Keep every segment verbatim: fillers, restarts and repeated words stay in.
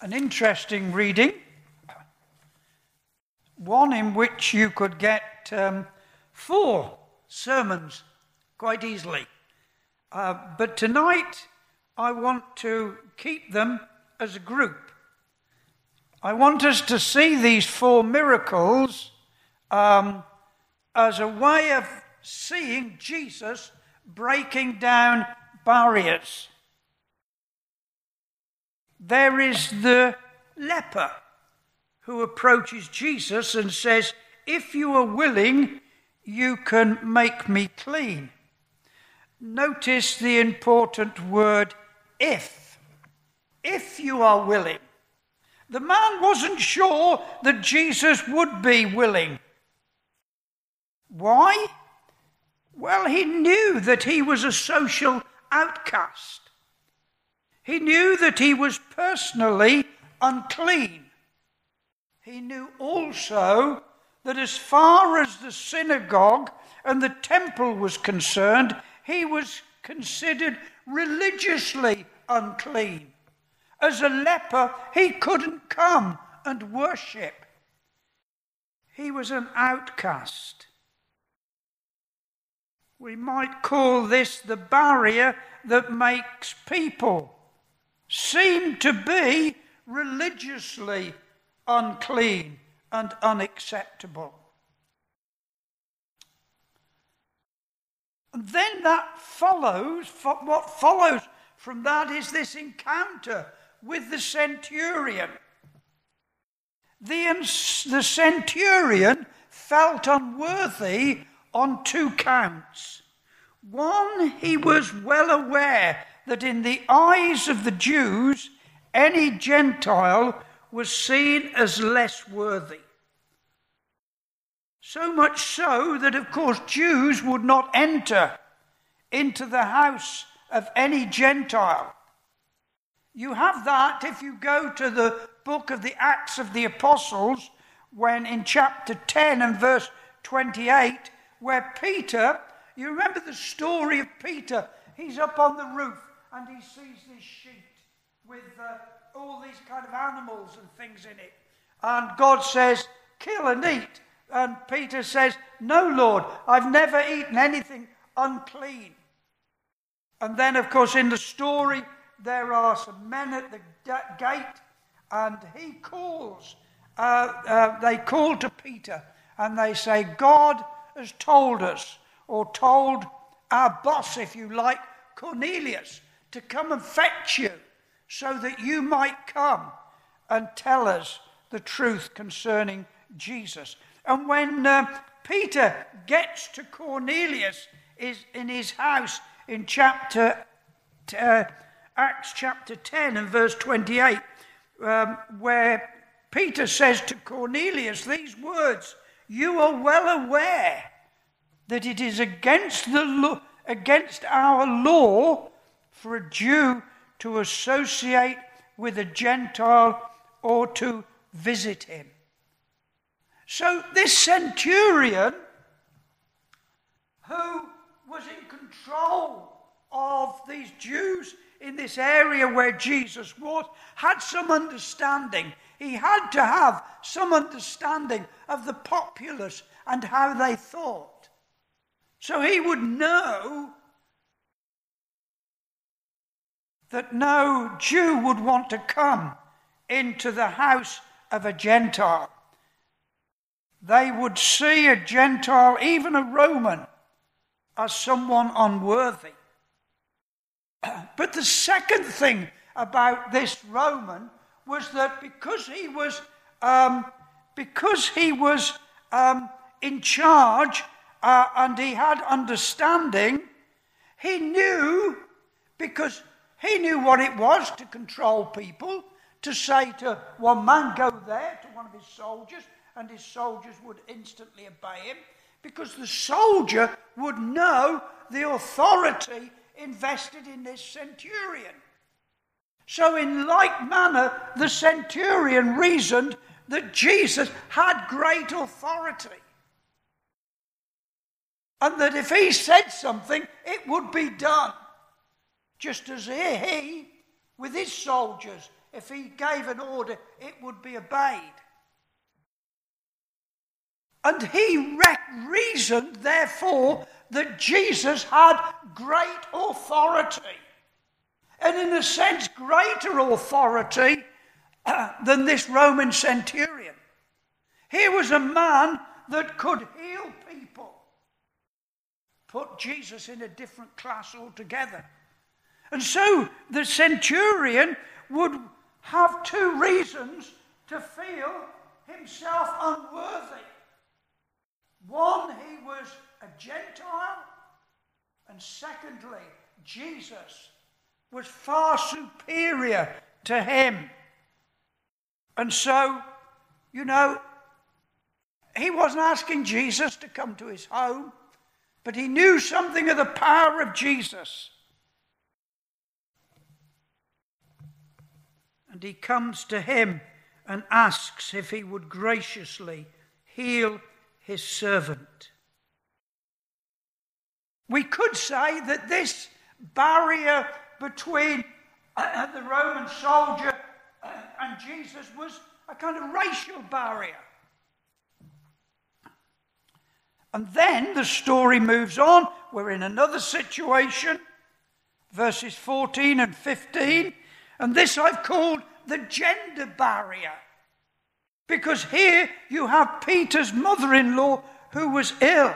an interesting reading, one in which you could get um, four sermons quite easily. Uh, but tonight I want to keep them as a group. I want us to see these four miracles um, as a way of seeing Jesus breaking down barriers. There is the leper who approaches Jesus and says, "If you are willing, you can make me clean." Notice the important word, if. If you are willing. The man wasn't sure that Jesus would be willing. Why? Well, he knew that he was a social outcast. He knew that he was personally unclean. He knew also that as far as the synagogue and the temple was concerned, he was considered religiously unclean. As a leper, he couldn't come and worship. He was an outcast. We might call this the barrier that makes people seem to be religiously unclean and unacceptable. And then that follows, what follows from that is this encounter with the centurion. The, the centurion felt unworthy on two counts. One, he was well aware that in the eyes of the Jews, any Gentile was seen as less worthy. So much so that, of course, Jews would not enter into the house of any Gentile. You have that if you go to the book of the Acts of the Apostles, when in chapter ten and verse twenty-eight, where Peter, you remember the story of Peter, he's up on the roof and he sees this sheet with uh, all these kind of animals and things in it. And God says, "Kill and eat." And Peter says, "No, Lord, I've never eaten anything unclean." And then, of course, in the story, there are some men at the gate, and he calls, uh, uh, they call to Peter, and they say, "God has told us," or told our boss, if you like, Cornelius, to come and fetch you, so that you might come and tell us the truth concerning Jesus. And when uh, Peter gets to Cornelius is in his house in chapter uh, Acts chapter ten and verse twenty-eight, um, where Peter says to Cornelius these words, "You are well aware that it is against the law, against our law for a Jew to associate with a Gentile or to visit him." So this centurion, who was in control of these Jews in this area where Jesus was, had some understanding. He had to have some understanding of the populace and how they thought. So he would know that no Jew would want to come into the house of a Gentile. They would see a Gentile, even a Roman, as someone unworthy. But the second thing about this Roman was that because he was, um, because he was um, in charge uh, and he had understanding, he knew, because he knew what it was to control people, to say to one man, "Go there," to one of his soldiers, and his soldiers would instantly obey him, because the soldier would know the authority invested in this centurion. So in like manner, the centurion reasoned that Jesus had great authority, and that if he said something, it would be done. Just as he, with his soldiers, if he gave an order, it would be obeyed. And he re- reasoned, therefore, that Jesus had great authority. And in a sense, greater authority uh, than this Roman centurion. Here was a man that could heal people. Put Jesus in a different class altogether. And so the centurion would have two reasons to feel himself unworthy. One, he was a Gentile, and secondly, Jesus was far superior to him. And so, you know, he wasn't asking Jesus to come to his home, but he knew something of the power of Jesus. And he comes to him and asks if he would graciously heal his servant. We could say that this barrier between uh, the Roman soldier uh, and Jesus was a kind of racial barrier. And then the story moves on. We're in another situation, verses fourteen and fifteen, and this I've called the gender barrier. Because here you have Peter's mother-in-law who was ill.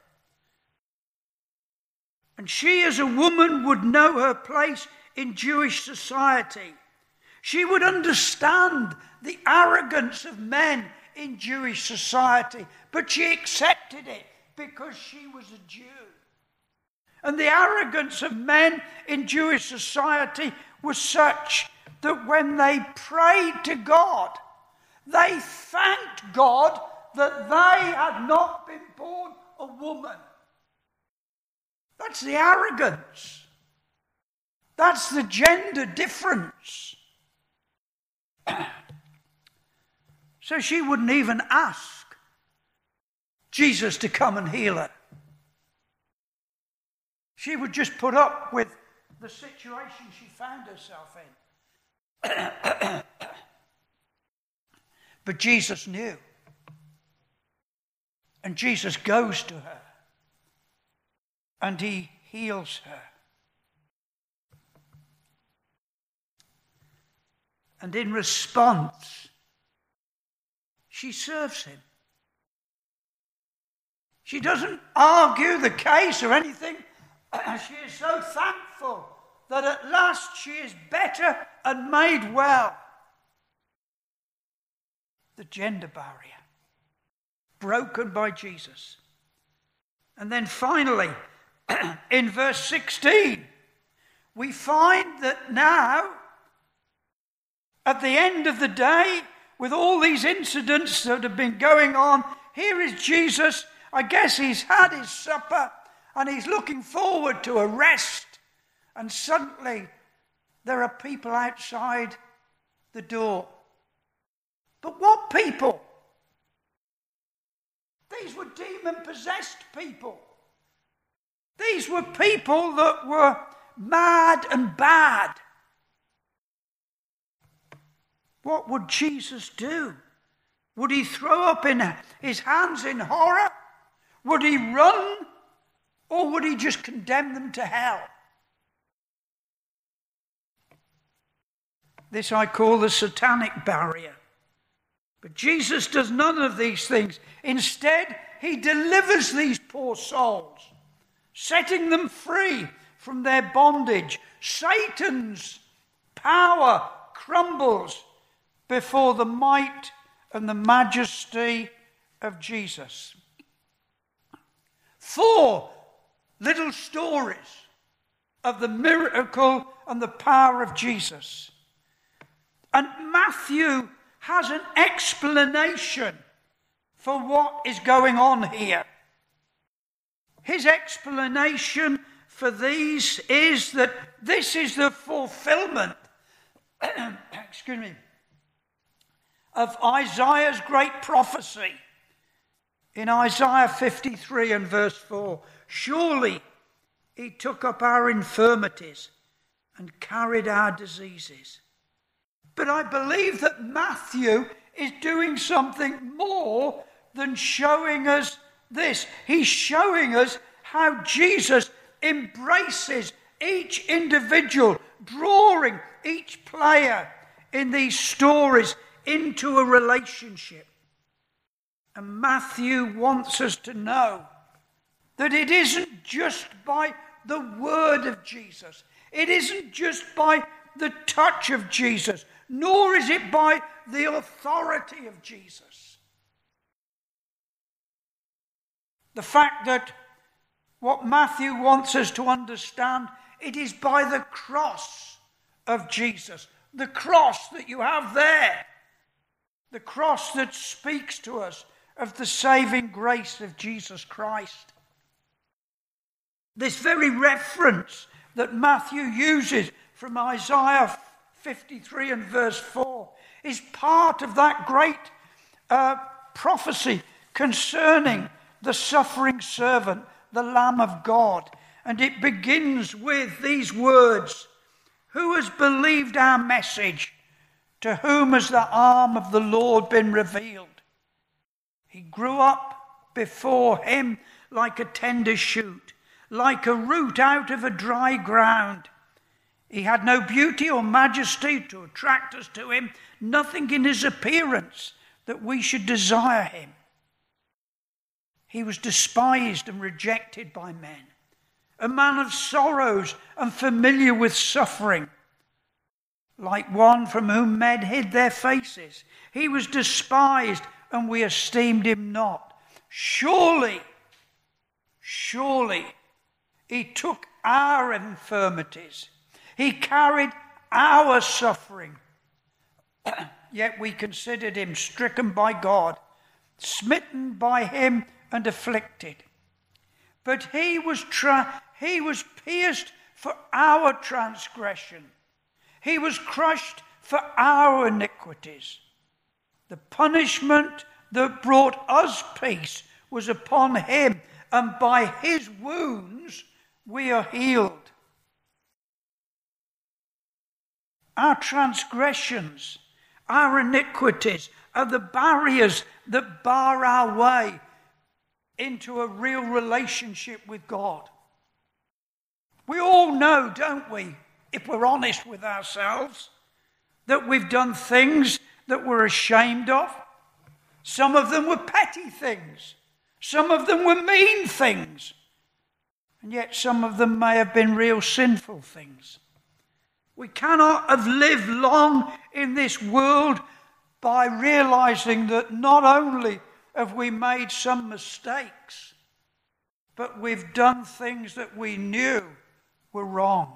And she as a woman would know her place in Jewish society. She would understand the arrogance of men in Jewish society, but she accepted it because she was a Jew. And the arrogance of men in Jewish society was such that when they prayed to God, they thanked God that they had not been born a woman. That's the arrogance. That's the gender difference. So she wouldn't even ask Jesus to come and heal her. She would just put up with the situation she found herself in. But Jesus knew. And Jesus goes to her. And he heals her. And in response, she serves him. She doesn't argue the case or anything. She is so thankful that at last she is better and made well. The gender barrier, broken by Jesus. And then finally, in verse sixteen, we find that now, at the end of the day, with all these incidents that have been going on, here is Jesus. I guess he's had his supper and he's looking forward to a rest. And suddenly, there are people outside the door. But what people? These were demon-possessed people. These were people that were mad and bad. What would Jesus do? Would he throw up in his hands in horror? Would he run? Or would he just condemn them to hell? This I call the satanic barrier. But Jesus does none of these things. Instead, he delivers these poor souls, setting them free from their bondage. Satan's power crumbles before the might and the majesty of Jesus. Four little stories of the miracle and the power of Jesus. And Matthew has an explanation for what is going on here. His explanation for these is that this is the fulfillment excuse me, of Isaiah's great prophecy. In Isaiah fifty-three and verse four, surely he took up our infirmities and carried our diseases. But I believe that Matthew is doing something more than showing us this. He's showing us how Jesus embraces each individual, drawing each player in these stories into a relationship. And Matthew wants us to know that it isn't just by the word of Jesus. It isn't just by the touch of Jesus, nor is it by the authority of Jesus. The fact that what Matthew wants us to understand, it is by the cross of Jesus. The cross that you have there. The cross that speaks to us of the saving grace of Jesus Christ. This very reference that Matthew uses from Isaiah fifty-three and verse four is part of that great uh, prophecy concerning the suffering servant, the Lamb of God. And it begins with these words: "Who has believed our message? To whom has the arm of the Lord been revealed? He grew up before him like a tender shoot, like a root out of a dry ground. He had no beauty or majesty to attract us to him, nothing in his appearance that we should desire him. He was despised and rejected by men, a man of sorrows and familiar with suffering, like one from whom men hid their faces. He was despised, and we esteemed him not. Surely, surely, he took our infirmities. He carried our suffering. Yet we considered him stricken by God, smitten by him and afflicted. But he was tra- he was pierced for our transgression. He was crushed for our iniquities. The punishment that brought us peace was upon him, and by his wounds we are healed. Our transgressions, our iniquities are the barriers that bar our way into a real relationship with God. We all know, don't we, if we're honest with ourselves, that we've done things that we're ashamed of. Some of them were petty things. Some of them were mean things. And yet some of them may have been real sinful things. We cannot have lived long in this world by realizing that not only have we made some mistakes, but we've done things that we knew were wrong.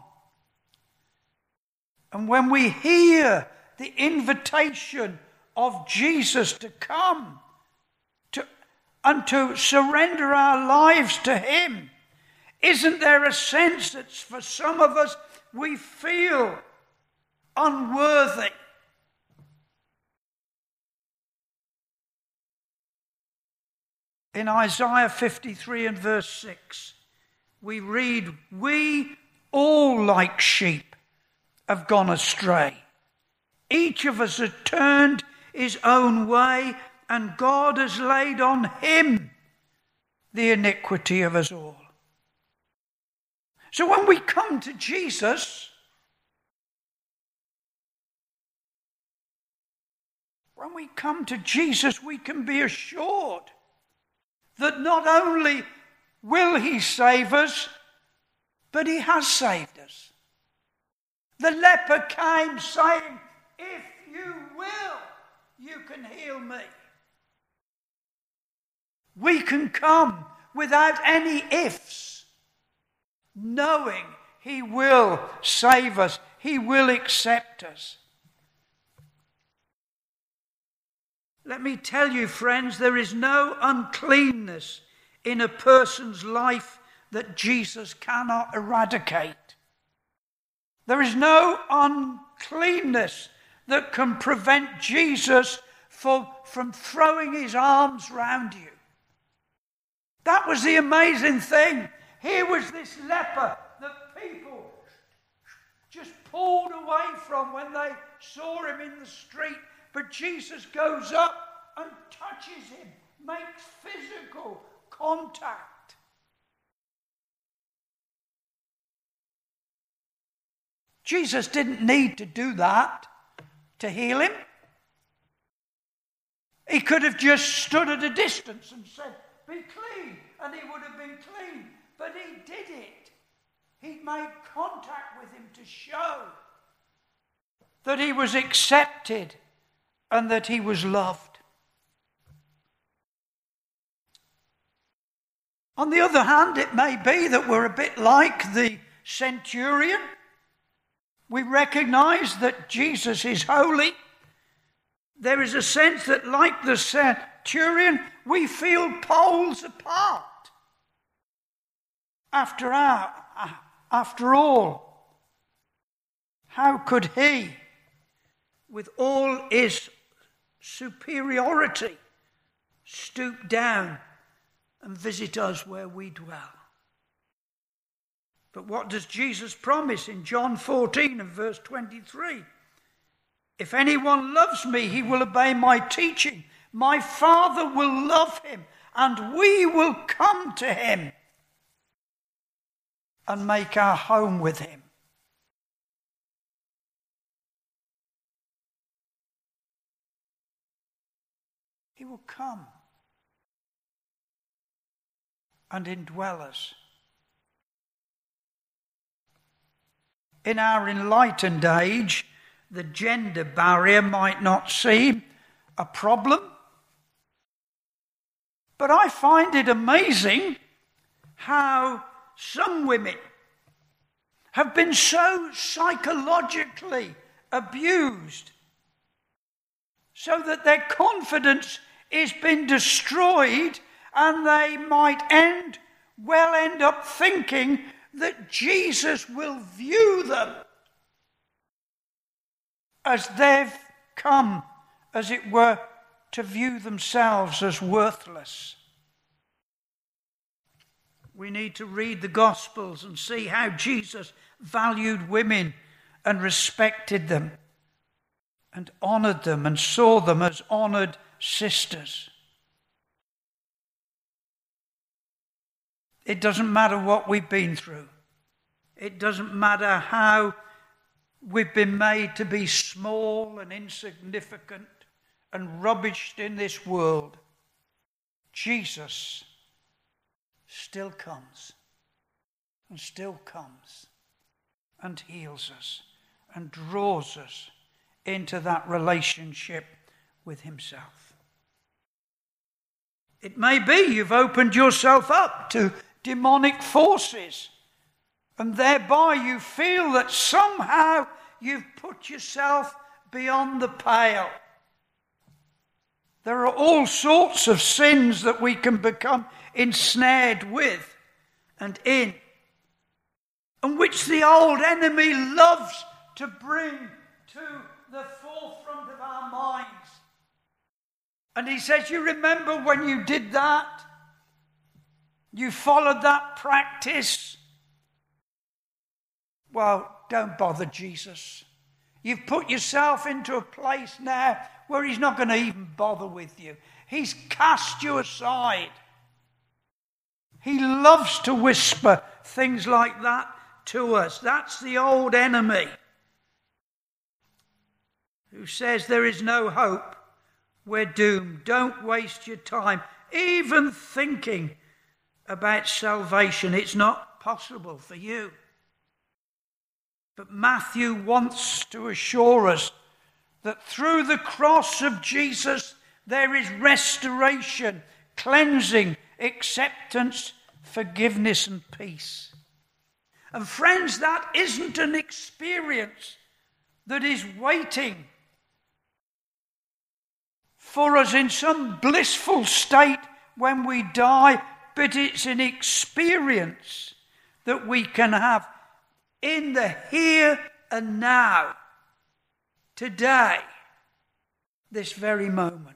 And when we hear the invitation of Jesus to come to, and to surrender our lives to him, isn't there a sense that for some of us we feel unworthy? In Isaiah fifty-three and verse six, we read, "We all like sheep have gone astray. Each of us has turned his own way, and God has laid on him the iniquity of us all." So when we come to Jesus, when we come to Jesus, we can be assured that not only will he save us, but he has saved us. The leper came saying, "If you will, you can heal me." We can come without any ifs, knowing he will save us, he will accept us. Let me tell you, friends, there is no uncleanness in a person's life that Jesus cannot eradicate. There is no uncleanness that can prevent Jesus for, from throwing his arms round you. That was the amazing thing. Here was this leper that people just pulled away from when they saw him in the street, but Jesus goes up and touches him, makes physical contact. Jesus didn't need to do that to heal him. He could have just stood at a distance and said, "Be clean," and he would have been clean. But he did it. He made contact with him to show that he was accepted and that he was loved. On the other hand, it may be that we're a bit like the centurion. We recognize that Jesus is holy. There is a sense that, like the centurion, we feel poles apart. After, our, after all, how could he, with all his superiority, stoop down and visit us where we dwell? But what does Jesus promise in John fourteen and verse twenty-three? "If anyone loves me, he will obey my teaching. My Father will love him, and we will come to him and make our home with him." He will come and indwell us. In our enlightened age, the gender barrier might not seem a problem, but I find it amazing how some women have been so psychologically abused so that their confidence is being destroyed, and they might end well end up thinking that Jesus will view them as they've come, as it were, to view themselves as worthless. We need to read the Gospels and see how Jesus valued women and respected them and honoured them and saw them as honoured sisters. It doesn't matter what we've been through. It doesn't matter how we've been made to be small and insignificant and rubbished in this world. Jesus still comes and still comes and heals us and draws us into that relationship with himself. It may be you've opened yourself up to demonic forces, and thereby you feel that somehow you've put yourself beyond the pale. There are all sorts of sins that we can become ensnared with and in, and which the old enemy loves to bring to the forefront of our minds. And he says, you remember when you did that? You followed that practice? Well, don't bother Jesus. You've put yourself into a place now where he's not going to even bother with you. He's cast you aside. He loves to whisper things like that to us. That's the old enemy who says there is no hope. We're doomed. Don't waste your time even thinking about salvation. It's not possible for you. But Matthew wants to assure us that through the cross of Jesus there is restoration, cleansing, acceptance, forgiveness and peace. And friends, that isn't an experience that is waiting for us in some blissful state when we die, but it's an experience that we can have in the here and now, today, this very moment.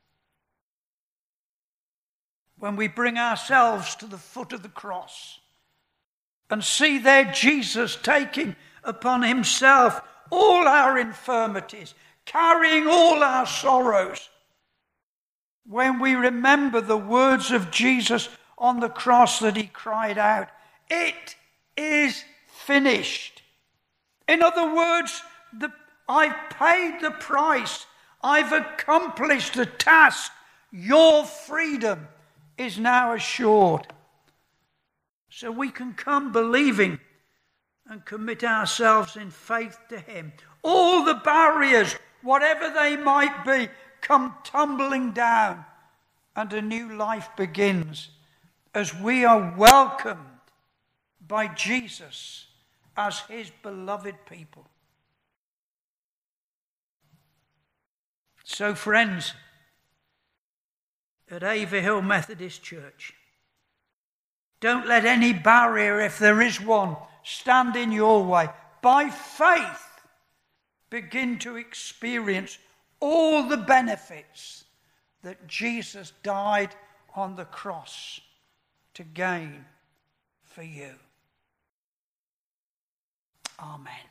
When we bring ourselves to the foot of the cross and see there Jesus taking upon himself all our infirmities, carrying all our sorrows. When we remember the words of Jesus on the cross that he cried out, "It is finished." In other words, the, I've paid the price. I've accomplished the task. Your freedom is now assured. So we can come believing and commit ourselves in faith to him. All the barriers, whatever they might be, come tumbling down, and a new life begins as we are welcomed by Jesus as his beloved people. So friends, at Averhill Methodist Church, don't let any barrier, if there is one, stand in your way. By faith, begin to experience all the benefits that Jesus died on the cross to gain for you. Amen.